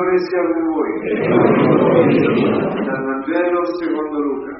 Signore sia con voi. Dal Vangelo secondo Luca.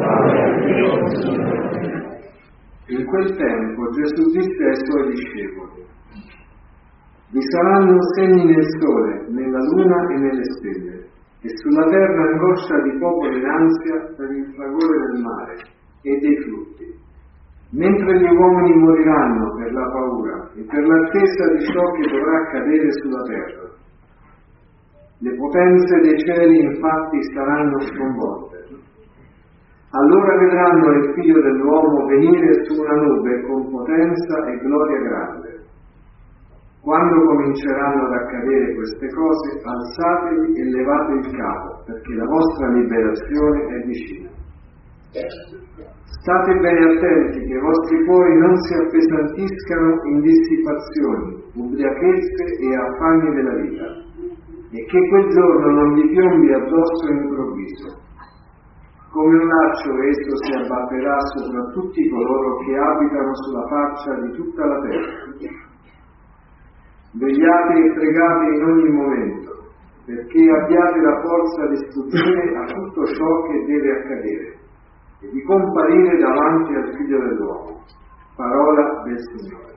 In quel tempo Gesù disse ai suoi discepoli: vi saranno segni nel sole, nella luna e nelle stelle, e sulla terra angoscia di popoli in ansia per il fragore del mare e dei flutti. Mentre gli uomini moriranno per la paura e per l'attesa di ciò che dovrà accadere sulla terra. Le potenze dei cieli infatti saranno sconvolte. Allora vedranno il Figlio dell'uomo venire su una nube con potenza e gloria grande. Quando cominceranno ad accadere queste cose, alzatevi e levate il capo, perché la vostra liberazione è vicina. State bene attenti che i vostri cuori non si appesantiscano in dissipazioni, ubriachezze e affanni della vita, e che quel giorno non vi piombi addosso improvviso. Come un laccio esso si abbatterà sopra tutti coloro che abitano sulla faccia di tutta la terra. Vegliate e pregate in ogni momento, perché abbiate la forza di sfuggire a tutto ciò che deve accadere e di comparire davanti al Figlio dell'uomo. Parola del Signore.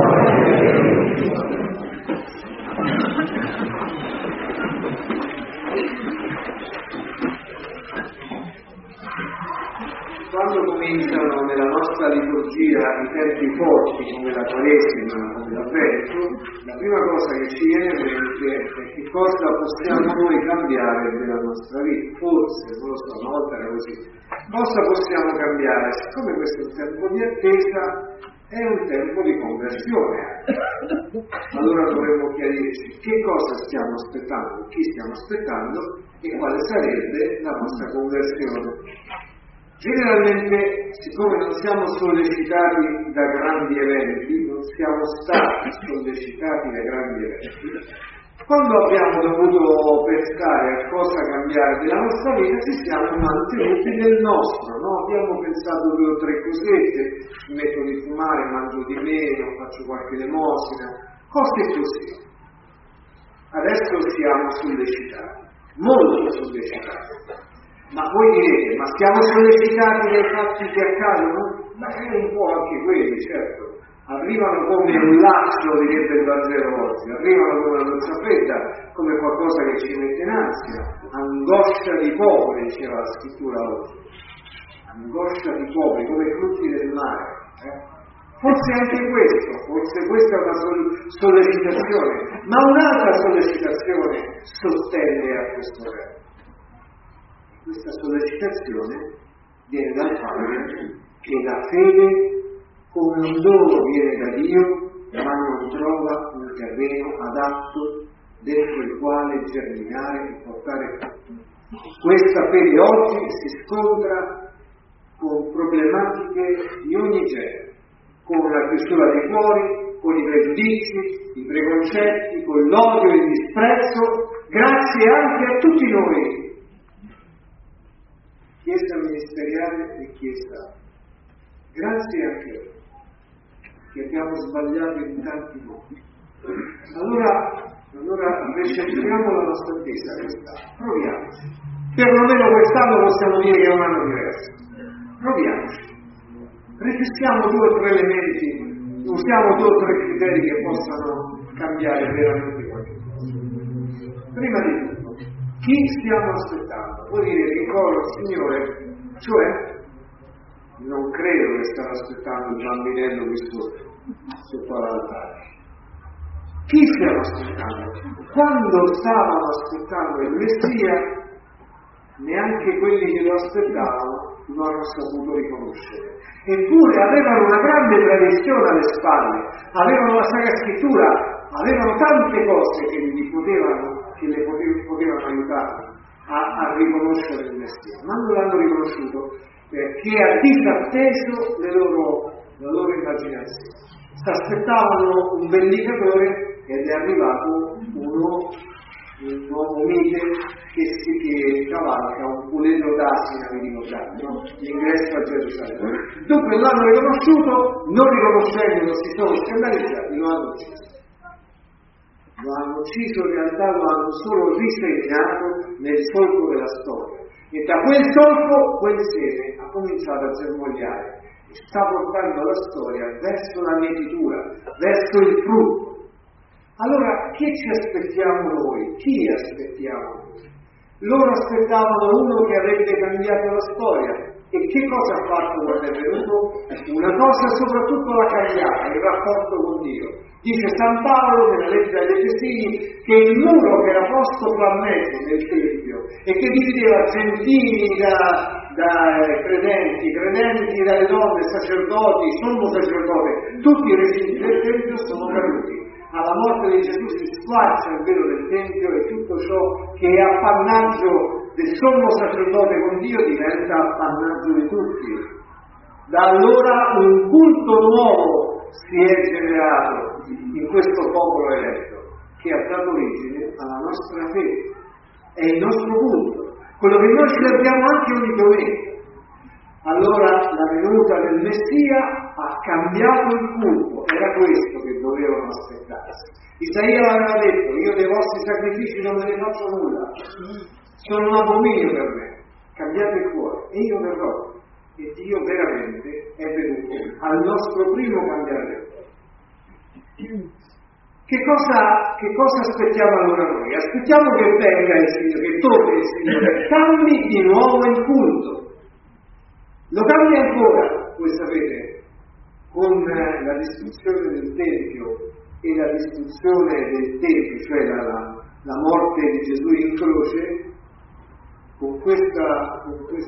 Quando cominciano nella nostra liturgia i tempi forti come la Quaresima, come l'Avvento, la prima cosa che ci viene in mente è che cosa possiamo noi cambiare nella nostra vita. Forse, non lo so, una volta era così. Cosa possiamo cambiare? Siccome questo è un tempo di attesa, è un tempo di conversione. Allora dovremmo chiarirci che cosa stiamo aspettando, chi stiamo aspettando e quale sarebbe la nostra conversione. Generalmente, siccome non siamo sollecitati da grandi eventi, non siamo stati sollecitati da grandi eventi, quando abbiamo dovuto pensare a cosa cambiare della nostra vita, ci siamo mantenuti nel nostro, no? Abbiamo pensato 2 o 3 cosette, smetto di fumare, mangio di meno, faccio qualche elemosina, cose così. Adesso siamo sollecitati, molto sollecitati. Ma voi direte, ma siamo sollecitati dai fatti che accadono? Ma è un po' anche quelli, certo. Arrivano come un laccio, direbbe il Vangelo oggi, arrivano come una doccia fredda, come qualcosa che ci mette in ansia. Angoscia di popoli, diceva la scrittura oggi. Angoscia di popoli, come i flutti del mare. Forse anche questo, forse questa è una sollecitazione, ma un'altra sollecitazione sottende a questo verbo. Questa sollecitazione viene dal fatto che la fede come un dono viene da Dio, ma non trova un terreno adatto dentro il quale germinare e portare frutto. Questa fede oggi si scontra con problematiche di ogni genere, con la chiusura dei cuori, con i pregiudizi, i preconcetti, con l'odio e il disprezzo, grazie anche a tutti noi. Chiesa ministeriale e Chiesa, grazie anche a noi, che abbiamo sbagliato in tanti modi. Allora recentriamo la nostra Chiesa quest'anno, proviamoci. Perlomeno quest'anno possiamo dire che è un anno diverso. Proviamoci. Riflessiamo 2 o 3 elementi, usiamo 2 o 3 criteri che possano cambiare veramente qualche cosa. Prima di tutto, chi stiamo aspettando? Vuol dire che coro il Signore, cioè non credo che stiamo aspettando il bambinello qui sotto all'altare. Chi stiamo aspettando? Quando stavano aspettando il Messia, neanche quelli che lo aspettavano lo hanno saputo riconoscere. Eppure avevano una grande tradizione alle spalle, avevano la Sacra Scrittura, avevano tante cose che le potevano aiutare a riconoscere il Messia, ma non l'hanno riconosciuto perché ha disatteso la loro immaginazione. Si aspettavano un vendicatore ed è arrivato un uomo mite che cavalca un puledro d'asina, vi ricordate, no? L'ingresso a Gerusalemme. Dunque l'hanno riconosciuto, non riconoscendolo si sono scandalizzati, lo hanno ucciso. lo hanno ucciso, in realtà lo hanno solo risegnato nel solco della storia. E da quel solco, quel seme ha cominciato a germogliare e sta portando la storia verso la mietitura, verso il frutto. Allora, che ci aspettiamo noi? Chi aspettiamo noi? Loro aspettavano uno che avrebbe cambiato la storia. E che cosa ha fatto quando è venuto? Una cosa soprattutto l'ha cambiata, il rapporto con Dio. Dice San Paolo nella lettera agli Efesini che il muro che era posto fra mezzo del Tempio e che divideva gentili da credenti dalle donne, sacerdoti, sommo sacerdote, tutti i recinti del Tempio sono caduti. Alla morte di Gesù si squarcia il velo del Tempio e tutto ciò che è appannaggio del sommo sacerdote con Dio diventa appannaggio di tutti. Da allora un culto nuovo si è generato in questo popolo eletto, che ha dato origine alla nostra fede. È il nostro culto, quello che noi celebriamo anche ogni domenica. Allora la venuta del Messia ha cambiato il culto, era questo che dovevano aspettarsi. Isaia l'aveva detto: io dei vostri sacrifici non me ne faccio nulla, sono un abominio per me, cambiate il cuore e io verrò. E Dio veramente è venuto al nostro primo cambiare del cuore. Che cosa aspettiamo allora noi? Aspettiamo che venga il Signore, che torni il Signore, cambi di nuovo il culto. Lo cambia ancora, voi sapete, con la distruzione del Tempio e la distruzione del Tempio, cioè la morte di Gesù in croce, con questa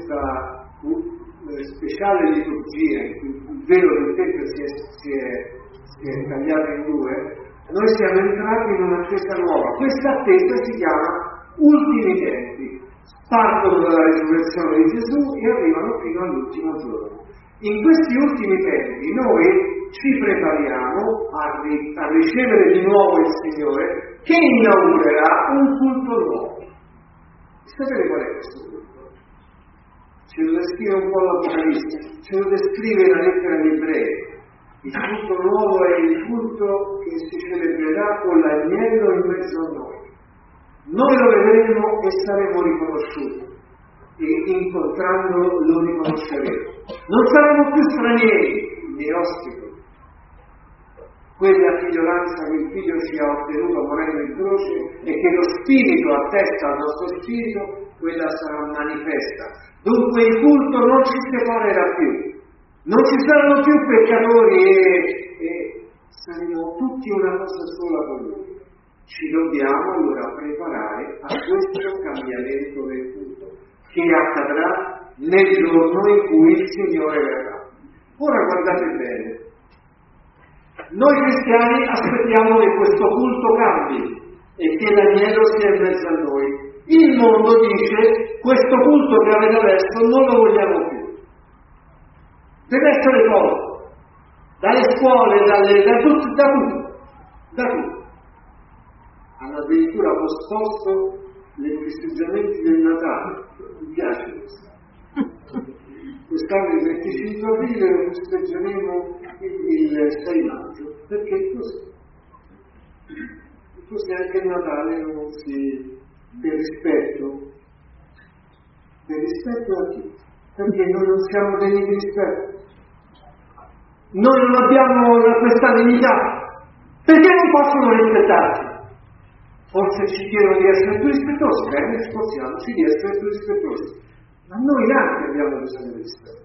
speciale liturgia in cui il velo del Tempio si è tagliato in due, noi siamo entrati in un'attesa nuova. Questa attesa si chiama ultimi tempi. Partono dalla risurrezione di Gesù e arrivano fino all'ultimo giorno. In questi ultimi tempi noi ci prepariamo a ricevere di nuovo il Signore, che inaugurerà un culto nuovo. Sapete qual è questo culto? Ce lo descrive un po' l'Apocalisse, ce lo descrive la lettera agli Ebrei. Il culto nuovo è il culto che si celebrerà con l'agnello in mezzo a noi. Noi lo vedremo e saremo riconosciuti, e incontrandolo lo riconosceremo. Non saremo più stranieri né ospiti. Quella figliolanza che il Figlio ci ha ottenuto morendo in croce e che lo Spirito attesta al nostro Spirito, quella sarà manifesta. Dunque il culto non ci separerà più. Non ci saranno più peccatori e saremo tutti una cosa sola con Lui. Ci dobbiamo allora preparare a questo cambiamento del culto, che accadrà nel giorno in cui il Signore verrà. Ora guardate bene, noi cristiani aspettiamo che questo culto cambi e che l'agnello sia in mezzo a noi. Il mondo dice: questo culto che avete adesso non lo vogliamo più. Deve essere tolto dalle scuole, da tutto. Hanno addirittura posposto i festeggiamenti del Natale. Mi piace questo. Quest'anno il 25 aprile lo festeggeremo il 6 maggio, perché è così. Così anche il Natale non si... per rispetto a chi? Perché noi non siamo degni di rispetto. Noi non abbiamo questa dignità. Perché non possono rispettarci? Forse ci chiedono di essere più rispettosi, bene, sforziamoci di essere più rispettosi. Ma noi anche abbiamo bisogno di rispetto.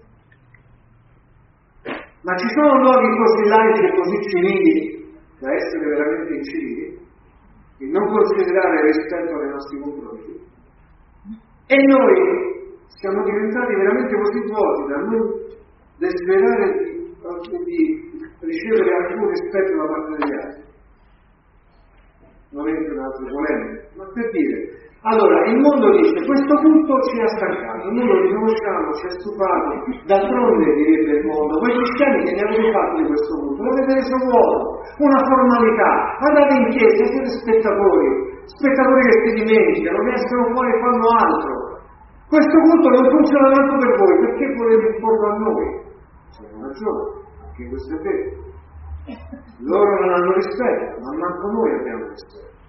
Ma ci sono luoghi così laici e così civili da essere veramente incivili e non considerare rispetto nei nostri confronti. E noi siamo diventati veramente così vuoti da non desiderare di ricevere alcun rispetto da parte degli altri. Non entro in altre polemiche, ma per dire. Allora, il mondo dice: questo culto ci ha stancato, noi lo riconosciamo, ci ha stufato, d'altronde direbbe il mondo, voi cristiani che ne avete fatto di questo culto? L'avete reso vuoto, una formalità, andate in chiesa, siete spettatori che si dimenticano, che escono fuori e fanno altro. Questo culto non funziona tanto per voi, perché volete imporlo a noi? C'è una ragione, anche questo è vero. Loro non hanno rispetto, ma manco noi abbiamo rispetto.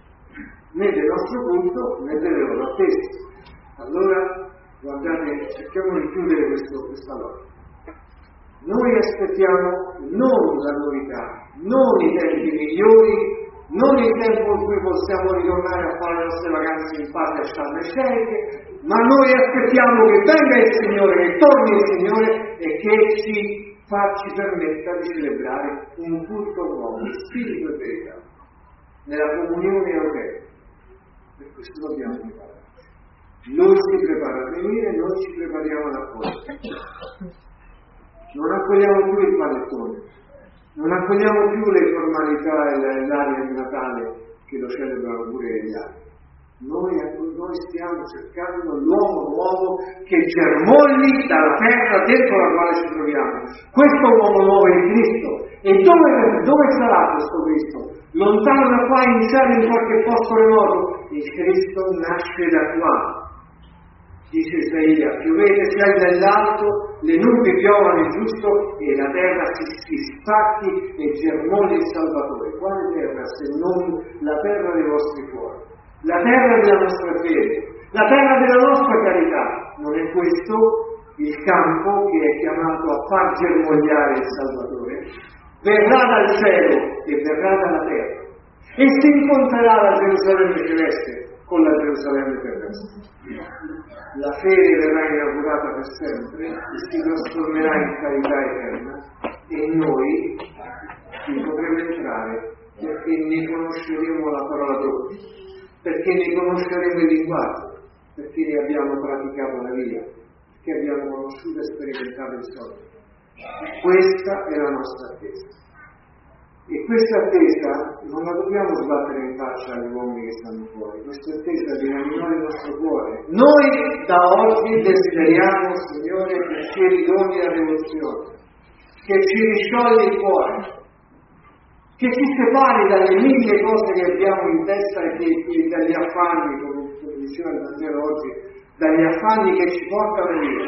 né del nostro culto né delle loro attese. Allora, guardate, cerchiamo di chiudere questa logica. Noi aspettiamo non la novità, non i tempi migliori, non il tempo in cui possiamo ritornare a fare le nostre vacanze in pace a Sharm el Sheikh, ma noi aspettiamo che venga il Signore, che torni il Signore e che ci permetta di celebrare un culto nuovo, in spirito e verità, nella comunione europea. Per questo dobbiamo prepararci. Lui si prepara a venire, noi ci prepariamo ad accogliere. Non accogliamo più il panettone, non accogliamo più le formalità e l'aria di Natale che lo celebrano pure gli altri. Noi stiamo cercando l'uomo nuovo che germogli dalla terra dentro la quale ci troviamo. Questo uomo nuovo è in Cristo. E dove sarà questo Cristo? Lontano da qua, in cielo, in qualche posto remoto? Il Cristo nasce da qua. Dice Isaia, piovete ciel dall'alto, le nubi piovono il giusto e la terra si spacchi e germogli il Salvatore. Quale terra se non la terra dei vostri cuori? La terra della nostra fede, la terra della nostra carità. Non è questo il campo che è chiamato a far germogliare il Salvatore? Verrà dal cielo e verrà dalla terra e si incontrerà la Gerusalemme celeste con la Gerusalemme terrestre. La fede verrà inaugurata per sempre e si trasformerà in carità eterna e noi ci potremo entrare perché ne conosceremo la parola d'ordine, perché ne conosceremo il linguaggio, perché ne abbiamo praticato la via, perché abbiamo conosciuto e sperimentato il sogno. Questa è la nostra attesa. E questa attesa non la dobbiamo sbattere in faccia agli uomini che stanno fuori, questa attesa deve animare il nostro cuore. Noi da oggi desideriamo, Signore, che ci ridoni la devozione, che ci risciogli il cuore, che ci separi dalle mille cose che abbiamo in testa e dagli affanni, come diceva il Vangelo oggi, dagli affanni che ci portano via.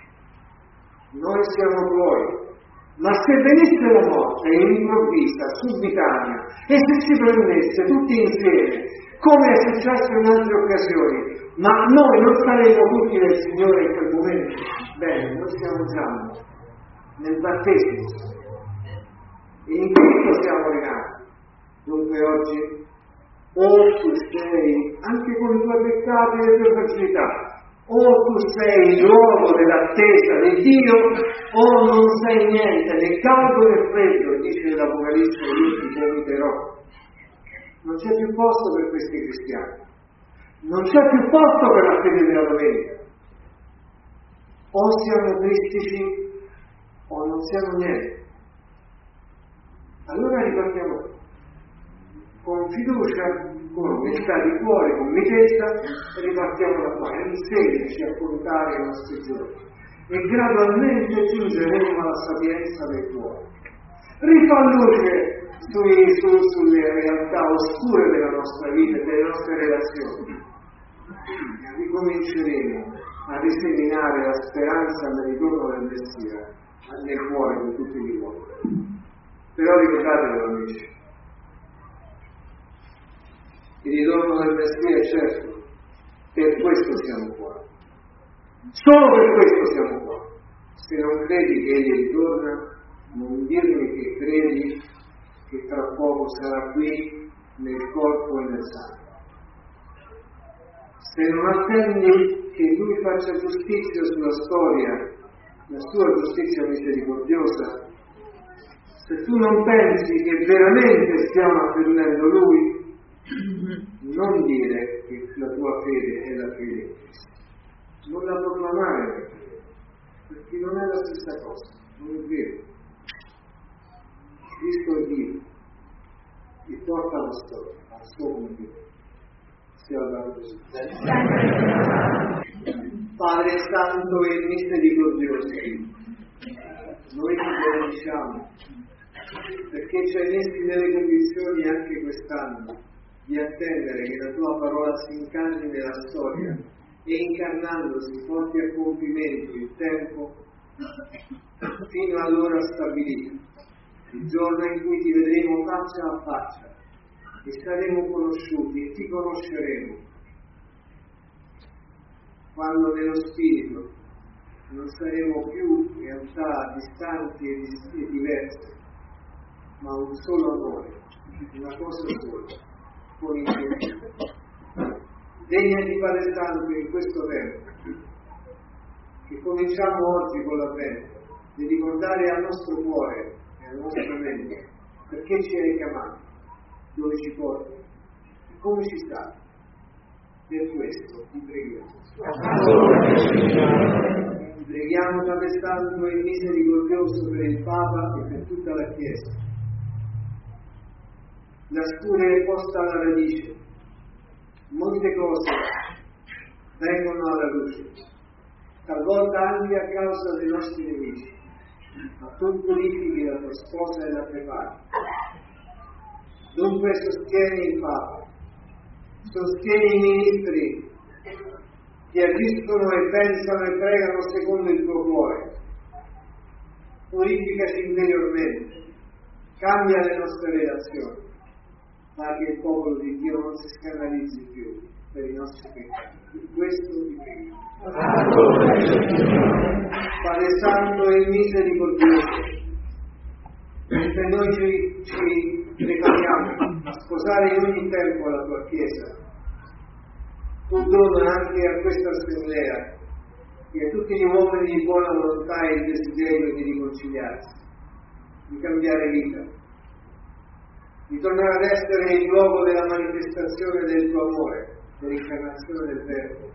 Noi siamo tuoi. Ma se venisse la morte improvvisa, subitanea, e se ci prendesse tutti insieme, come è successo in altre occasioni, ma noi non saremo tutti nel Signore in quel momento, bene, noi siamo già nel battesimo, e in Cristo siamo rinati. Dunque oggi, o tu sei, anche con i tuoi peccati e le tue fragilità, o tu sei il luogo dell'attesa di Dio, o non sei niente, né caldo né freddo, dice l'Apocalisse, io ti vomiterò. Non c'è più posto per questi cristiani, non c'è più posto per la fede della domenica. O siamo cristici o non siamo niente. Allora ripartiamo con fiducia, con umiltà di cuore, con mitezza, e ripartiamo da qua. Insegnaci a contare i nostri giorni e gradualmente giungeremo alla sapienza del cuore. Rifà luce sulle realtà oscure della nostra vita e delle nostre relazioni. E ricominceremo a riseminare la speranza nel ritorno del Messia nel cuore di tutti gli uomini. Però ricordatelo, amici, il ritorno del Messia è certo, per questo siamo qua. Solo per questo siamo qua. Se non credi che Egli ritorna, non dirmi che credi che tra poco sarà qui nel corpo e nel sangue. Se non attendi che Lui faccia giustizia sulla storia, la sua giustizia misericordiosa, se tu non pensi che veramente stiamo attendendo Lui, non dire che la tua fede è la fede in Cristo, non la proclamare, perché non è la stessa cosa, non è vero. Cristo è Dio e porta la storia al suo compimento. Sia lodato Gesù. Padre Santo e misericordioso, noi ti benediciamo perché ci hai messi nelle condizioni anche quest'anno di attendere che la tua parola si incarni nella storia e incarnandosi porti a compimento il tempo fino all'ora stabilita, il giorno in cui ti vedremo faccia a faccia e saremo conosciuti e ti conosceremo quando nello spirito non saremo più realtà distanti e diverse, ma un solo amore, una cosa sola, con il Dio. Degna di Padre Santo in questo tempo, che cominciamo oggi con l'Avvento, di ricordare al nostro cuore e alla nostra mente perché ci hai chiamato, dove ci porti e come ci sta. Per questo ti preghiamo. Ti preghiamo, Padre Santo e misericordioso, per il Papa e per tutta la Chiesa. La scure è posta alla radice, molte cose vengono alla luce, talvolta anche a causa dei nostri nemici, ma tu purifichi la tua sposa e la prepari. Dunque sostieni il Papa, sostieni i ministri che agiscono e pensano e pregano secondo il tuo cuore. Purificaci interiormente, cambia le nostre relazioni, ma che il popolo di Dio non si scandalizzi più per i nostri peccati. Per questo ti prego. Padre Santo e misericordioso, mentre noi ci prepariamo a sposare in ogni tempo la tua Chiesa, tu dona anche a questa assemblea e a tutti gli uomini di buona volontà e il desiderio di riconciliarsi, di cambiare vita, di tornare ad essere il luogo della manifestazione del tuo amore, dell'incarnazione del Verbo,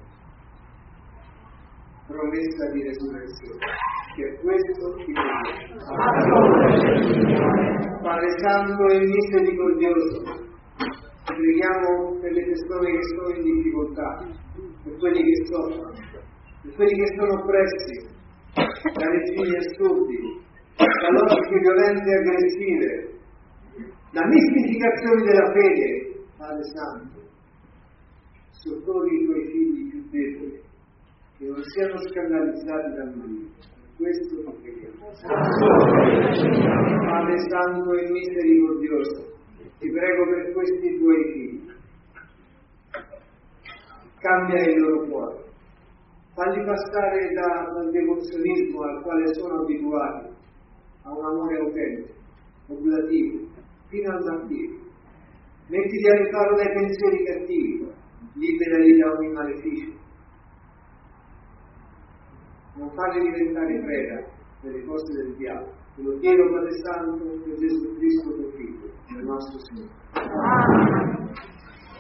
promessa di resurrezione. Per questo ti preghiamo. Padre Santo e misericordioso, ti preghiamo per le persone che sono in difficoltà, per quelli che soffrono, per quelli che sono oppressi da regimi assurdi, da logiche violente e aggressive, da mistificazioni della fede. Padre Santo, soccorri i tuoi figli più deboli, che non siano scandalizzati da noi. Per questo ti preghiamo. Padre Santo e misericordioso, ti prego per questi tuoi figli. Cambia il loro cuore. Falli passare dal devozionismo al quale sono abituati a un amore autentico, oblativo, fino al martirio. Mettili al riparo dai pensieri cattivi, liberali da ogni maleficio. Non farli diventare preda delle cose del diavolo. Te lo chiedo, Padre Santo, per Gesù Cristo tuo Figlio, il nostro Signore.